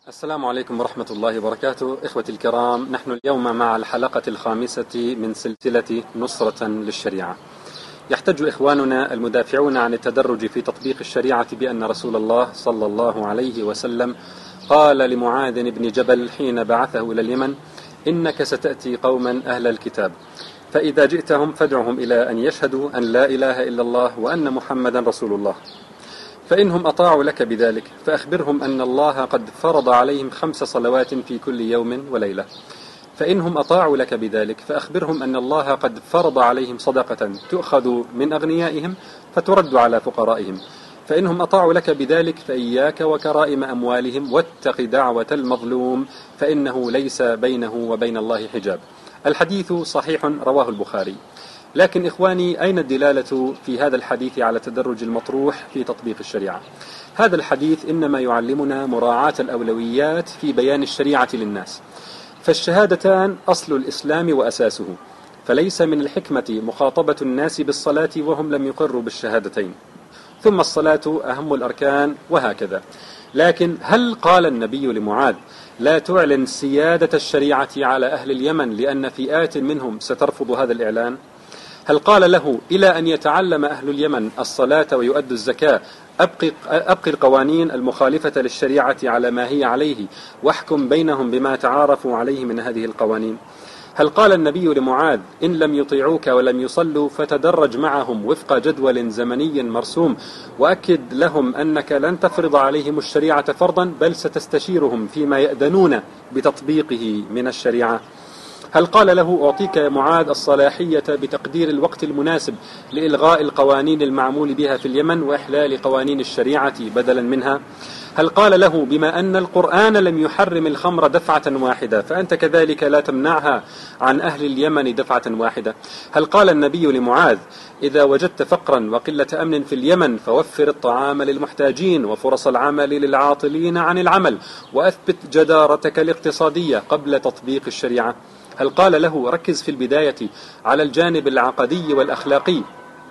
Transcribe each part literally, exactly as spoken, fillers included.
السلام عليكم ورحمة الله وبركاته. إخوتي الكرام، نحن اليوم مع الحلقة الخامسة من سلسلة نصرة للشريعة. يحتج إخواننا المدافعون عن التدرج في تطبيق الشريعة بأن رسول الله صلى الله عليه وسلم قال لمعاذ بن جبل حين بعثه إلى اليمن: إنك ستأتي قوما أهل الكتاب، فإذا جئتهم فادعهم إلى أن يشهدوا أن لا إله إلا الله وأن محمدا رسول الله، فإنهم أطاعوا لك بذلك فأخبرهم أن الله قد فرض عليهم خمس صلوات في كل يوم وليلة. فإنهم أطاعوا لك بذلك فأخبرهم أن الله قد فرض عليهم صدقة تؤخذ من أغنيائهم فترد على فقرائهم. فإنهم أطاعوا لك بذلك فإياك وكرائم أموالهم، واتق دعوة المظلوم فإنه ليس بينه وبين الله حجاب. الحديث صحيح رواه البخاري. لكن إخواني، أين الدلالة في هذا الحديث على التدرج المطروح في تطبيق الشريعة؟ هذا الحديث إنما يعلمنا مراعاة الأولويات في بيان الشريعة للناس. فالشهادتان أصل الإسلام وأساسه، فليس من الحكمة مخاطبة الناس بالصلاة وهم لم يقروا بالشهادتين، ثم الصلاة أهم الأركان، وهكذا. لكن هل قال النبي لمعاذ: لا تعلن سيادة الشريعة على أهل اليمن لأن فئات منهم سترفض هذا الإعلان؟ هل قال له: إلى أن يتعلم أهل اليمن الصلاة ويؤدوا الزكاة أبقي, أبقي القوانين المخالفة للشريعة على ما هي عليه واحكم بينهم بما تعارفوا عليه من هذه القوانين؟ هل قال النبي لمعاذ: إن لم يطيعوك ولم يصلوا فتدرج معهم وفق جدول زمني مرسوم، وأكد لهم أنك لن تفرض عليهم الشريعة فرضا بل ستستشيرهم فيما يأذنون بتطبيقه من الشريعة؟ هل قال له: أعطيك يا معاذ الصلاحية بتقدير الوقت المناسب لإلغاء القوانين المعمول بها في اليمن وإحلال قوانين الشريعة بدلا منها؟ هل قال له: بما أن القرآن لم يحرم الخمر دفعة واحدة فأنت كذلك لا تمنعها عن أهل اليمن دفعة واحدة؟ هل قال النبي لمعاذ: إذا وجدت فقرا وقلة أمن في اليمن فوفر الطعام للمحتاجين وفرص العمل للعاطلين عن العمل وأثبت جدارتك الاقتصادية قبل تطبيق الشريعة؟ هل قال له: ركز في البداية على الجانب العقدي والأخلاقي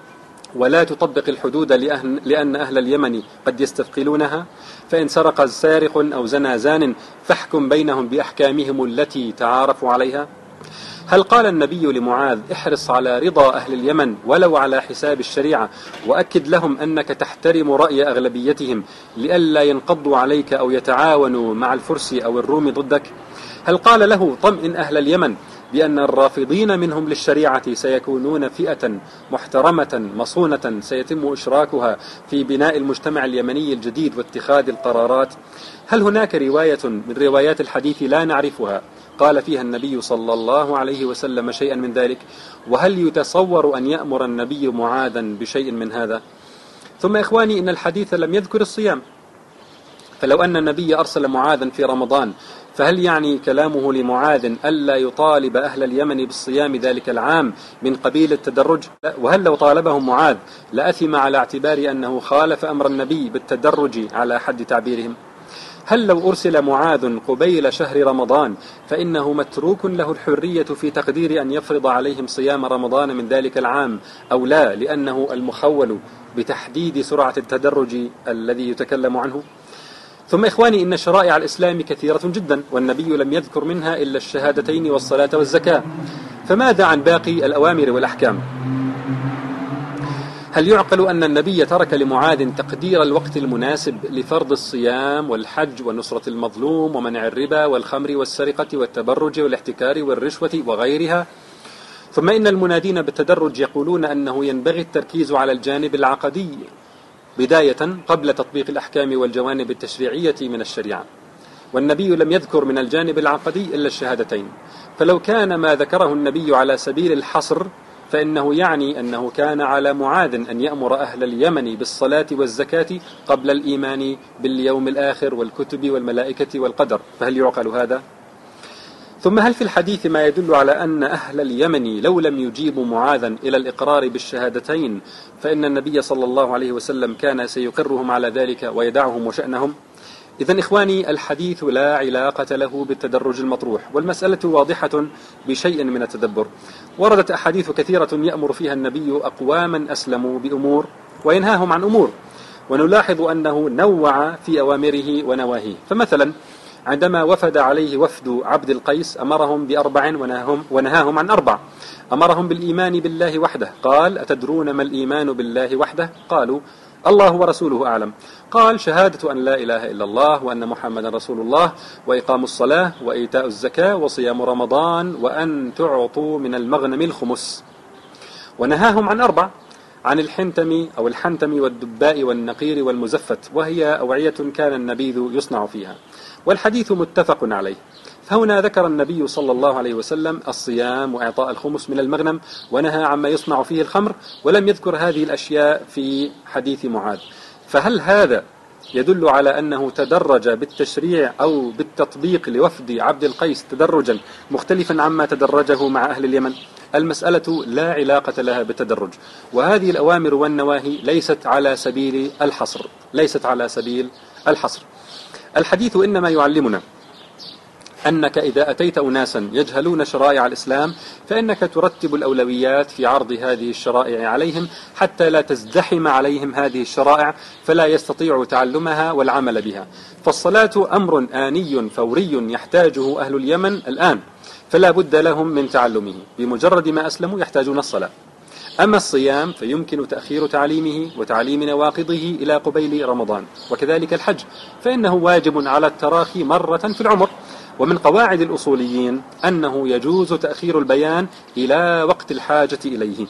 ولا تطبق الحدود لأن أهل اليمن قد يستثقلونها، فإن سرق سارق أو زنى زان فاحكم بينهم بأحكامهم التي تعارفوا عليها؟ هل قال النبي لمعاذ: احرص على رضا أهل اليمن ولو على حساب الشريعة، وأكد لهم أنك تحترم رأي أغلبيتهم لئلا ينقضوا عليك أو يتعاونوا مع الفرس أو الروم ضدك؟ هل قال له: طمئن أهل اليمن بأن الرافضين منهم للشريعة سيكونون فئة محترمة مصونة سيتم إشراكها في بناء المجتمع اليمني الجديد واتخاذ القرارات؟ هل هناك رواية من روايات الحديث لا نعرفها قال فيها النبي صلى الله عليه وسلم شيئا من ذلك؟ وهل يتصور أن يأمر النبي معاذا بشيء من هذا؟ ثم إخواني، إن الحديث لم يذكر الصيام، فلو أن النبي أرسل معاذا في رمضان فهل يعني كلامه لمعاذ ألا يطالب أهل اليمن بالصيام ذلك العام من قبيل التدرج؟ وهل لو طالبهم معاذ لأثم على اعتبار أنه خالف أمر النبي بالتدرج على حد تعبيرهم؟ هل لو أرسل معاذ قبيل شهر رمضان فإنه متروك له الحرية في تقدير أن يفرض عليهم صيام رمضان من ذلك العام أو لا، لأنه المخول بتحديد سرعة التدرج الذي يتكلم عنه؟ ثم إخواني، إن شرائع الإسلام كثيرة جدا، والنبي لم يذكر منها إلا الشهادتين والصلاة والزكاة، فماذا عن باقي الأوامر والأحكام؟ هل يعقل أن النبي ترك لمعاذ تقدير الوقت المناسب لفرض الصيام والحج ونصرة المظلوم ومنع الربا والخمر والسرقة والتبرج والاحتكار والرشوة وغيرها؟ ثم إن المنادين بالتدرج يقولون أنه ينبغي التركيز على الجانب العقدي بداية قبل تطبيق الأحكام والجوانب التشريعية من الشريعة، والنبي لم يذكر من الجانب العقدي إلا الشهادتين. فلو كان ما ذكره النبي على سبيل الحصر فإنه يعني أنه كان على معاذ أن يأمر أهل اليمن بالصلاة والزكاة قبل الإيمان باليوم الآخر والكتب والملائكة والقدر، فهل يعقل هذا؟ ثم هل في الحديث ما يدل على أن أهل اليمن لو لم يجيبوا معاذا إلى الإقرار بالشهادتين فإن النبي صلى الله عليه وسلم كان سيقرهم على ذلك ويدعهم وشأنهم؟ إذن إخواني، الحديث لا علاقة له بالتدرج المطروح، والمسألة واضحة بشيء من التدبر. وردت أحاديث كثيرة يأمر فيها النبي أقواما أسلموا بأمور وينهاهم عن أمور، ونلاحظ أنه نوع في أوامره ونواهيه. فمثلا عندما وفد عليه وفد عبد القيس أمرهم بأربع ونهاهم, ونهاهم عن أربع. أمرهم بالإيمان بالله وحده، قال: أتدرون ما الإيمان بالله وحده؟ قالوا: الله ورسوله أعلم. قال: شهادة أن لا إله إلا الله وأن محمدا رسول الله، وإقام الصلاة، وإيتاء الزكاة، وصيام رمضان، وأن تعطوا من المغنم الخمس. ونهاهم عن أربع: عن الحنتم أو الحنتم والدباء والنقير والمزفت، وهي أوعية كان النبيذ يصنع فيها. والحديث متفق عليه. فهنا ذكر النبي صلى الله عليه وسلم الصيام وإعطاء الخمس من المغنم، ونهى عما يصنع فيه الخمر، ولم يذكر هذه الأشياء في حديث معاذ. فهل هذا يدل على أنه تدرج بالتشريع أو بالتطبيق لوفد عبد القيس تدرجا مختلفا عما تدرجه مع أهل اليمن؟ المسألة لا علاقة لها بالتدرج، وهذه الأوامر والنواهي ليست على سبيل الحصر ليست على سبيل الحصر. الحديث إنما يعلمنا أنك إذا أتيت أناسا يجهلون شرائع الإسلام فإنك ترتب الأولويات في عرض هذه الشرائع عليهم حتى لا تزدحم عليهم هذه الشرائع فلا يستطيعوا تعلمها والعمل بها. فالصلاة أمر آني فوري يحتاجه أهل اليمن الآن، فلا بد لهم من تعلمه. بمجرد ما أسلموا يحتاجون الصلاة. أما الصيام فيمكن تأخير تعليمه وتعليم نواقضه إلى قبيل رمضان، وكذلك الحج فإنه واجب على التراخي مرة في العمر. ومن قواعد الأصوليين أنه يجوز تأخير البيان إلى وقت الحاجة إليه.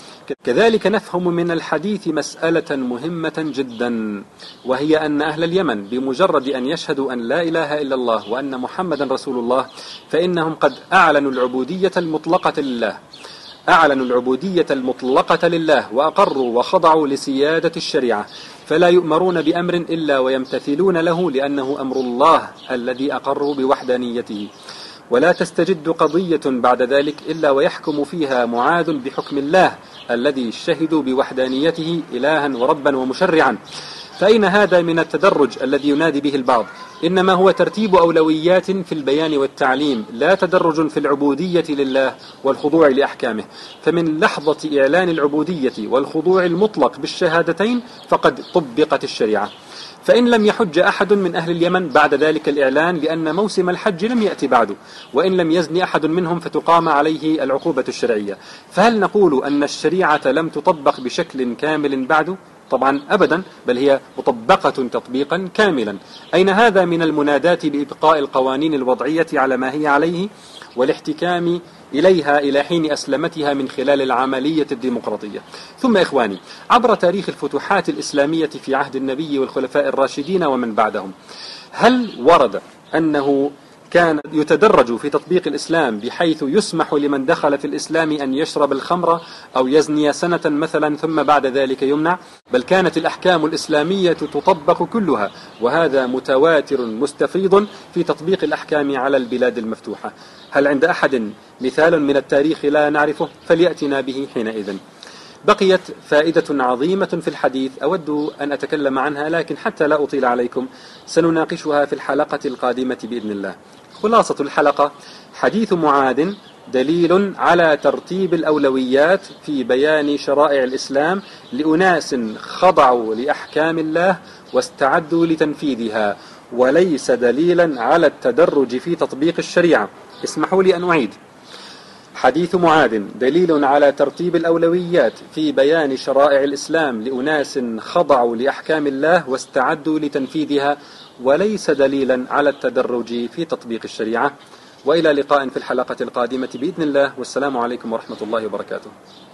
كذلك نفهم من الحديث مسألة مهمة جدا، وهي أن أهل اليمن بمجرد أن يشهدوا أن لا إله إلا الله وأن محمدا رسول الله فإنهم قد أعلنوا العبودية المطلقة لله أعلنوا العبودية المطلقة لله وأقروا وخضعوا لسيادة الشريعة، فلا يؤمرون بأمر إلا ويمتثلون له لأنه أمر الله الذي أقروا بوحدانيته. ولا تستجد قضية بعد ذلك إلا ويحكم فيها معاذ بحكم الله الذي شهدوا بوحدانيته إلها وربا ومشرعا. فأين هذا من التدرج الذي ينادي به البعض؟ إنما هو ترتيب أولويات في البيان والتعليم، لا تدرج في العبودية لله والخضوع لأحكامه. فمن لحظة إعلان العبودية والخضوع المطلق بالشهادتين فقد طبقت الشريعة. فإن لم يحج أحد من أهل اليمن بعد ذلك الإعلان لأن موسم الحج لم يأتي بعده، وإن لم يزن أحد منهم فتقام عليه العقوبة الشرعية، فهل نقول أن الشريعة لم تطبق بشكل كامل بعده؟ طبعا أبدا، بل هي مطبقة تطبيقا كاملا. أين هذا من المنادات بإبقاء القوانين الوضعية على ما هي عليه والاحتكام إليها إلى حين أسلمتها من خلال العملية الديمقراطية؟ ثم إخواني، عبر تاريخ الفتوحات الإسلامية في عهد النبي والخلفاء الراشدين ومن بعدهم، هل ورد أنه كان يتدرج في تطبيق الإسلام بحيث يسمح لمن دخل في الإسلام أن يشرب الخمر أو يزني سنة مثلا ثم بعد ذلك يمنع؟ بل كانت الأحكام الإسلامية تطبق كلها، وهذا متواتر مستفيض في تطبيق الأحكام على البلاد المفتوحة. هل عند أحد مثال من التاريخ لا نعرفه؟ فليأتنا به حينئذ. بقيت فائدة عظيمة في الحديث أود أن أتكلم عنها، لكن حتى لا أطيل عليكم سنناقشها في الحلقة القادمة بإذن الله. خلاصة الحلقة: حديث معاذ دليل على ترتيب الأولويات في بيان شرائع الإسلام لأناس خضعوا لأحكام الله واستعدوا لتنفيذها، وليس دليلا على التدرج في تطبيق الشريعة. اسمحوا لي أن أعيد: حديث معاذ دليل على ترتيب الأولويات في بيان شرائع الإسلام لأناس خضعوا لأحكام الله واستعدوا لتنفيذها، وليس دليلا على التدرج في تطبيق الشريعة. وإلى لقاء في الحلقة القادمة بإذن الله، والسلام عليكم ورحمة الله وبركاته.